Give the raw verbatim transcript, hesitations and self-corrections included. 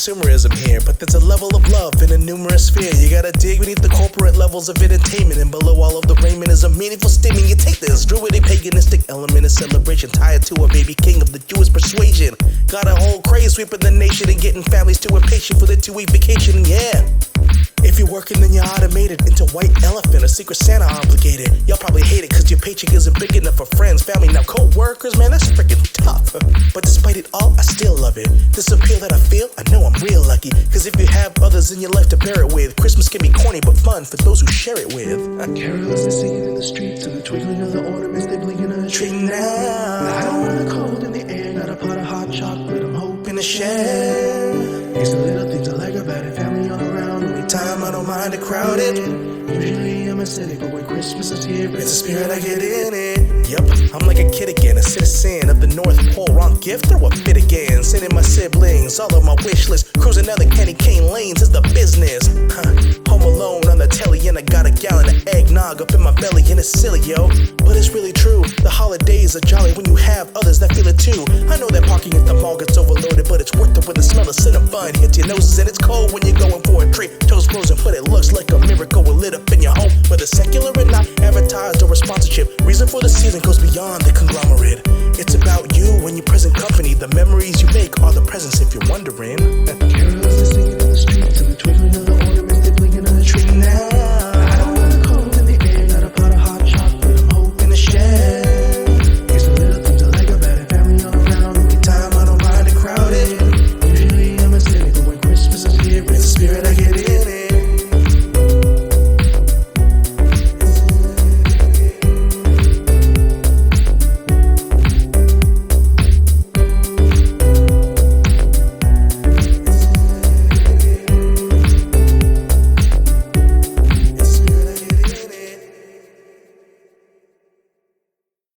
consumerism here, but there's a level of love in a numerous sphere. You gotta dig beneath the corporate levels of entertainment, and below all of the raiment is a meaningful steaming. You take this druidic paganistic element of celebration, tie it to a baby king of the Jewish persuasion. Got a whole craze sweeping the nation and getting families too impatient for their two-week vacation, yeah. If you're working, then you're automated into white elephant or secret Santa obligated. Y'all probably hate it cause your paycheck isn't big enough for friends, family, now co-workers, man, that's freaking tough. But despite it all, I still love it. This appeal that I feel, I know I'm real lucky. Cause if you have others in your life to bear it with, Christmas can be corny but fun for those who share it with. Carolers are singing in the streets and the twinkling of the ornaments they blinking on the tree Tree now. I don't want the cold in the air, not a pot of hot chocolate I'm hoping to share. It's the little things I like about it, family all around. Only Time I don't mind it crowded. Usually I'm a cynic, but when Christmas is here, It's a spirit I get in it. Yep, I'm like a kid again, a citizen of the North Pole. Wrong gift or what fit again? Sending my siblings all of my wish list. Cruising down the candy cane lanes is the business. Huh. Home alone on the telly and I got a gallon of eggnog up in my belly and it's silly, yo. But it's really true. The holidays are jolly when you have others that feel it too. I know that parking at the mall gets overloaded, but it's worth it when the smell of cinnamon hits your noses and it's cold when you're going for a treat. Toast frozen, but it looks like a miracle when lit up in your home. Whether secular or not, advertised or a sponsorship, reason for the season goes beyond the conglomerate. It's about you and your present company. The memories you make are the presents if you're wondering. Carolers